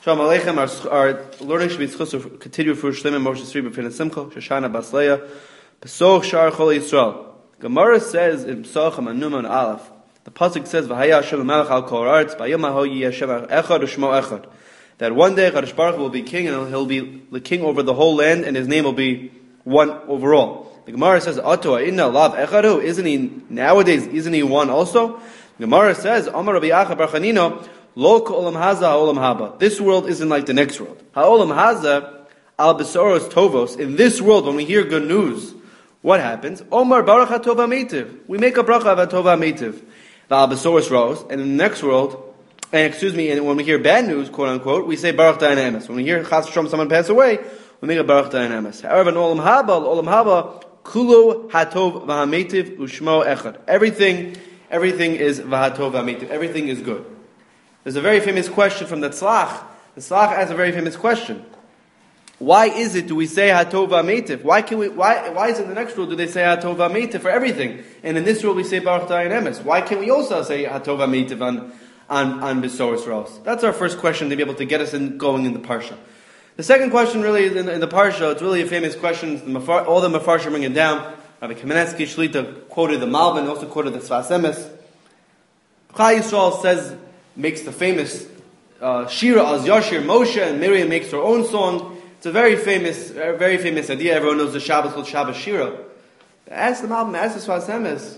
Shalom Aleichem. Our learning should be continue for Shlomo Moshe Tzvi B'Pnei Simcha Shoshana Bas Leah Pesach Shar Chol Yisrael. Gemara says in Pesach Manuma and Aleph. The pasuk says V'Haya Hashem Melech Al Kol Haaretz B'Yom Hahoyi Hashem Echad U'Shmo Echad. That one day Kadosh Baruch Hu will be king and he'll be the king over the whole land and his name will be one overall. The Gemara says Ato Inna Lav Echadu. Isn't he one also? The Gemara says Amar Rabbi Acha Bar Chanina. Lo ka'olam haza ha'olam haba. This world isn't like the next world. Ha'olam haza al besoros tovos. In this world, when we hear good news, what happens? Omar baruch hatova meitiv. We make a bracha of hatova meitiv. Al besoros ros. And in the next world, and when we hear bad news, quote unquote, we say baruch dayan emes. When we hear chas v'shalom someone pass away, we make a baruch dayan emes. However, in olam haba, kulu hatov v'hameitiv u'shmo echad. Everything is v'hatov v'hameitiv. Everything is good. There's a very famous question from the Tzlach. The Tzlach asks a very famous question. Why is it do we say Hatova Meitiv? Why is it in the next rule do they say Hatova Meitiv for everything? And in this rule we say Baruch Dayan Emes. Why can't we also say Hatova Meitiv on Besoros Ros? That's our first question to be able to get us going in the Parsha. The second question really is in the Parsha. It's really a famous question. All the Mefarshim bring it down. Rabbi Kamenetsky Shlita quoted the Malbim, also quoted the Tzfas Emes. Klal Yisrael makes the famous Shira as Yashir Moshe, and Miriam makes her own song. It's a very famous idea. Everyone knows the Shabbos called Shabbos Shira. Ask the Malbim, ask the Tzfas Emes.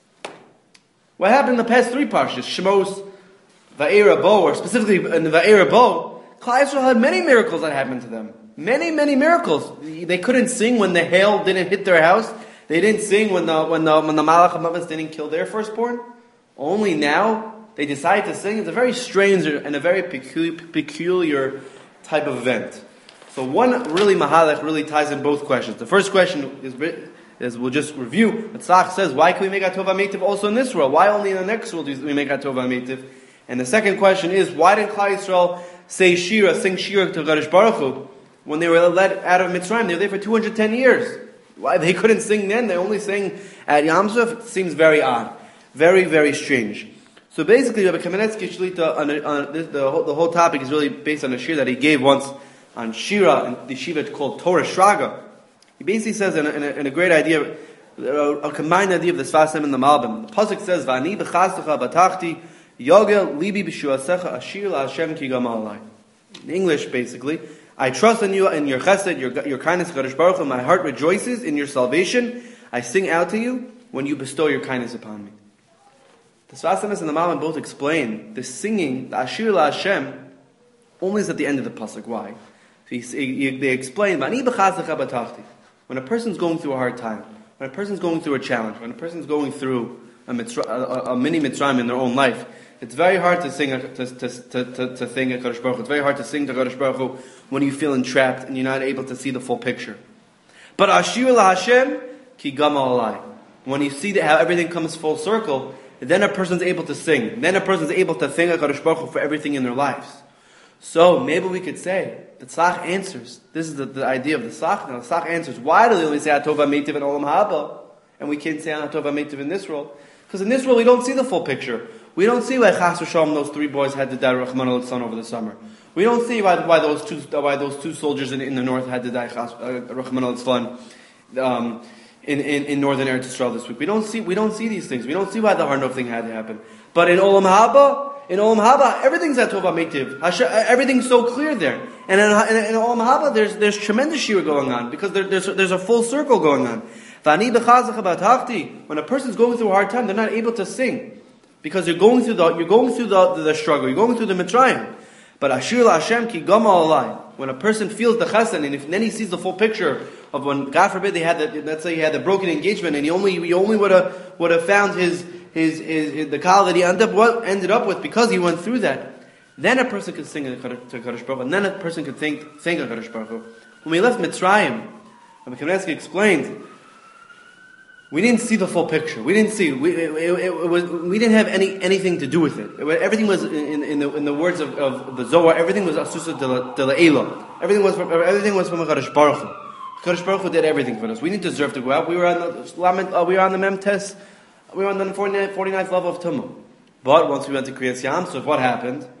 What happened in the past three parshas? Shemos, Va'era Bo, or specifically in the Va'era Bo, Klal Yisrael had many miracles that happened to them. Many miracles. They couldn't sing when the hail didn't hit their house. They didn't sing when the Malach HaMavis didn't kill their firstborn. Only now they decided to sing. It's a very strange and a very peculiar type of event. So one really mahalach really ties in both questions. The first question is we'll just review. The Tzach says, why can we make Atova Meitiv also in this world? Why only in the next world do we make Atova Meitiv? And the second question is, why didn't Klal Yisrael sing Shira to Kadosh Baruch Hu when they were led out of Mitzrayim? They were there for 210 years. Why they couldn't sing then? They only sang at Yam Suf. It seems very odd. Very, very strange. So basically, Rabbi Kamenetsky Shlita, the whole topic is really based on a shir that he gave once on Shira and the yeshiva called Torah Shraga. He basically says in a great idea, a combined idea of the Sfasem and the Malbim. The pasuk says, "V'ani b'chastecha batachti yogel libi b'shuasecha ashir la'Hashem ki gamalai." In English, basically, I trust in you and your chesed, your kindness, Kadosh Baruch Hu. My heart rejoices in your salvation. I sing out to you when you bestow your kindness upon me. The Tzfas Emes and the Malbim both explain the singing, the Ashir LaHashem, only is at the end of the pasuk. Why? They explain, when a person's going through a hard time, when a person's going through a challenge, when a person's going through a mini Mitzrayim in their own life, it's very hard to sing to sing a Kadosh Baruch Hu. It's very hard to sing to Kadosh Baruch Hu when you feel entrapped and you're not able to see the full picture. But Ashir LaHashem ki gamal alai. When you see how everything comes full circle, then a person's able to sing. Then a person's able to thank HaKadosh Baruch Hu for everything in their lives. So maybe we could say, the Tzach answers. This is the idea of the Tzach. Now the Tzach answers, why do they only say Atova Meitiv in Olam Haba? And we can't say Atova Meitiv in this world? Because in this world we don't see the full picture. We don't see why Chas v'Shalom those three boys had to die Rachmana litzlan over the summer. We don't see why those two soldiers in the north had to die Rachmana litzlan. In northern Eretz Yisrael this week, we don't see these things. We don't see why the Har Nof thing had to happen. But in Olam Haba, everything's at Tova Meitiv. Everything's so clear there. And in Olam Haba, there's tremendous shira going on because there's a full circle going on. When a person's going through a hard time, they're not able to sing because you're going through the struggle. You're going through the Mitzrayim. But Ashir LaHashem ki gamal alai. When a person feels the chesed, and then he sees the full picture of when, God forbid, let's say he had the broken engagement, and he only would have found the kal that he ended up with because he went through that. Then a person could sing to Kadosh Baruch Hu, and then a person could thank Kadosh Baruch Hu. When we left Mitzrayim, Rabbi Kamenetsky explained, we didn't see the full picture. We didn't see. We didn't have anything to do with it. Everything was in the words of the Zohar. Everything was asusa de la'ela. Everything was from Kadosh Baruch Hu. Kadosh Baruch Hu did everything for us. We didn't deserve to go out. We were on the Mem Tes. We were on the 49th level of Tumah. But once we went to Kriyas Yam Suf, what happened?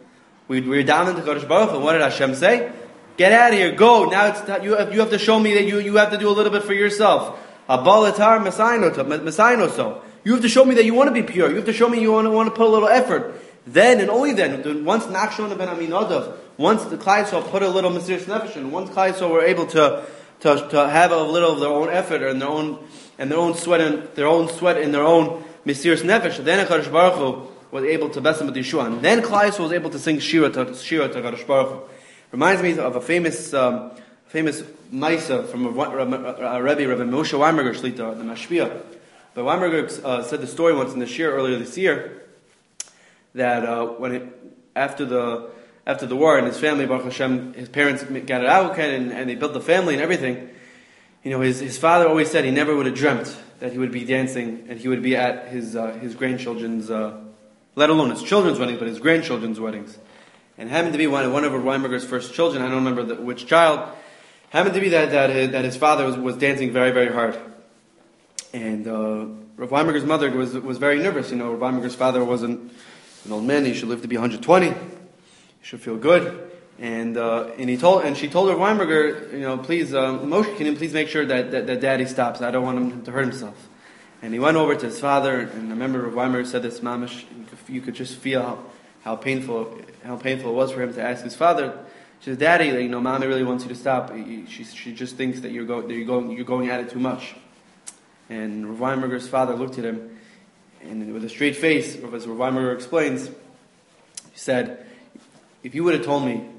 We were down into Kodesh Baruch Hu, and what did Hashem say? Get out of here, go. Now it's you have to show me that you have to do a little bit for yourself. Abalatar Messiah. You have to show me that you want to be pure. You have to show me you want to put a little effort. Then and only then, once Nachshon ben Aminadav, once the Klal Yisrael put a little Mesiras Nefesh, and once Klal Yisrael were able to have a little of their own effort and their own sweat in their own Mesiras Nefesh, then HaKadosh Baruch Hu was able to bless them with Yeshua, and then Klal Yisrael was able to sing Shira to HaKadosh Baruch Hu. Reminds me of a famous Maisa from Rabbi Moshe Weinberger Shlita, the Mashpia. But Weinberger said the story once in the Shir earlier this year that after the war and his family, Baruch Hashem, his parents got it out and they built the family and everything. His father always said he never would have dreamt that he would be dancing and he would be at his grandchildren's, let alone his children's weddings, but his grandchildren's weddings. And happened to be one of Weinberger's first children. I don't remember which child. Happened to be that his father was dancing very, very hard. And Rav Weinberger's mother was very nervous. Rav Weinberger's father wasn't an old man. He should live to be 120. He should feel good. And she told Rav Weinberger, please, Moshe, can you please make sure that Daddy stops? I don't want him to hurt himself. And he went over to his father, and I remember Rav Weinberger said this, Mamish, you could just feel how painful it was for him to ask his father. She says, Daddy, Mommy really wants you to stop. She just thinks that you're going at it too much. And Rav Weinberger's father looked at him, and with a straight face, as Rav Weinberger explains, he said, if you would have told me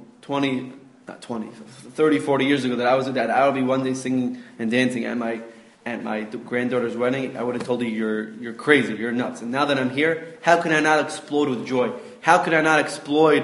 30, 40 years ago that I would be one day singing and dancing at my granddaughter's wedding, I would have told you you're crazy, you're nuts. And now that I'm here, how can I not explode with joy? How can I not explode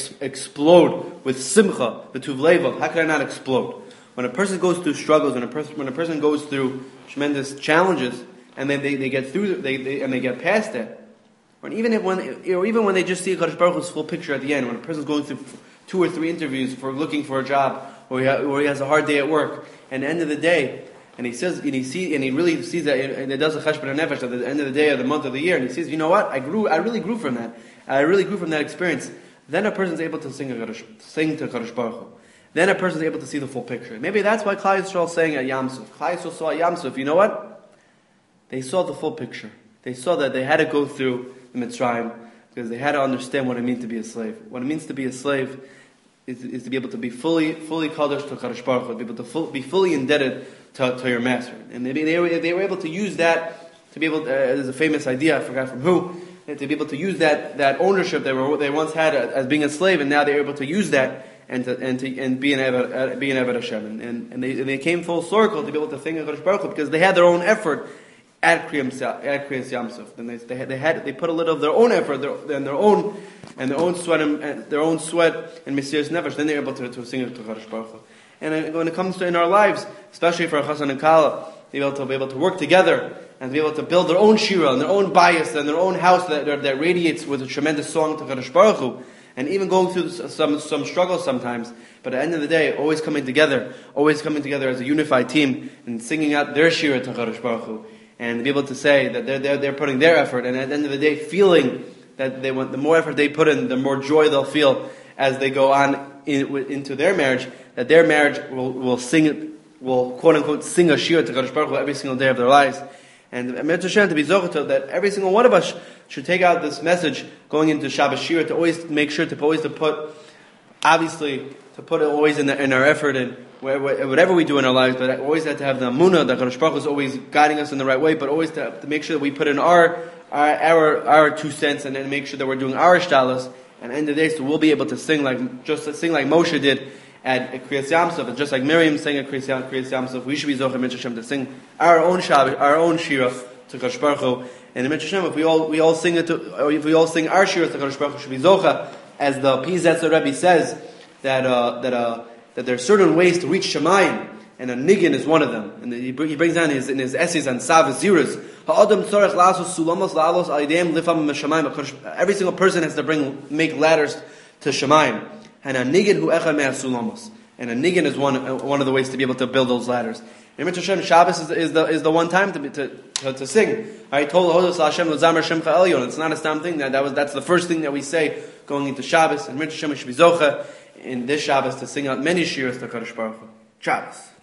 with simcha, the tuv levav? How can I not explode? When a person goes through struggles, when a person goes through tremendous challenges, and then they get through, they get past it, or even when they just see Kadosh Baruch Hu's full picture at the end, when a person's going through 2 or 3 interviews for looking for a job, or he has a hard day at work, and at the end of the day, and he really sees that, and it does a cheshbon nefesh at the end of the day of the month of the year, and he says, you know what, I really grew from that. I really grew from that experience. Then a person's able to sing to Kadosh Baruch Hu. Then a person's able to see the full picture. Maybe that's why Klal Yisrael sang at Yam Suf. Klal Yisrael saw at Yam Suf, you know what? They saw the full picture. They saw that they had to go through the Mitzrayim because they had to understand what it means to be a slave. What it means to be a slave is to be able to be fully Kadosh to Kadosh Baruch Hu, to be able to be fully indebted to your master. And they were able to use that to be able to, there's a famous idea, I forgot from who, to be able to use that ownership they once had as being a slave, and now they're able to use that and be an Eved Hashem. And they came full circle to be able to think of Kadosh Baruch Hu because they had their own effort at Kriyas Yam Suf. And they put a little of their own effort and their own sweat and Mesiras Nefesh. Then they're able to sing it to Kadosh Baruch Hu. And when it comes to in our lives, especially for Chassan and Kala, be able to work together and be able to build their own shira and their own bias and their own house that radiates with a tremendous song to Kadosh Baruch Hu, and even going through some struggles sometimes. But at the end of the day, always coming together as a unified team and singing out their shira to Kadosh Baruch Hu, and be able to say that they're putting their effort, and at the end of the day, feeling that the more effort they put in, the more joy they'll feel as they go on into their marriage. That their marriage will quote unquote sing a shir to Kadosh Baruch Hu every single day of their lives. And Mitzvah Shem to be zochah that every single one of us should take out this message going into Shabbos Shira to always make sure to put always in our effort and whatever we do in our lives, but always have to have the amunah that Kadosh Baruch Hu is always guiding us in the right way, but always to make sure that we put in our 2 cents and then make sure that we're doing our shtalas. And at the end of the day, so we'll be able to sing like Moshe did at Kriyas Yam Suf, and just like Miriam sang at Kriyas Yam Suf, we should be zocheh Mitzvah Shem to sing our own Shabbos, our own shira to Kadosh Baruch Hu. And in Mitzvah Shem, if we all sing our shira to Kadosh Baruch Hu, should be zocheh, as the Pizetzer Rebbe says that there are certain ways to reach Shemayim, and a niggin is one of them. And he brings down in his essays on Sav Zirus, ha'adam tzarech la'asos sulamos la'alos alidem lifam m'shamayim. Every single person has to make ladders to Shemayim. And a niggin hu echad me'as sulamos. And a niggin is one of the ways to be able to build those ladders. In Mitzvah Hashem, Shabbos is the one time to sing. I told Hodos Hashem L'Zamer Shemcha Elyon. It's not a stam thing. That's the first thing that we say going into Shabbos. And Mitzvah Hashem should be zocha in this Shabbos to sing out many shiras to Kadosh Baruch Hu. Shabbos.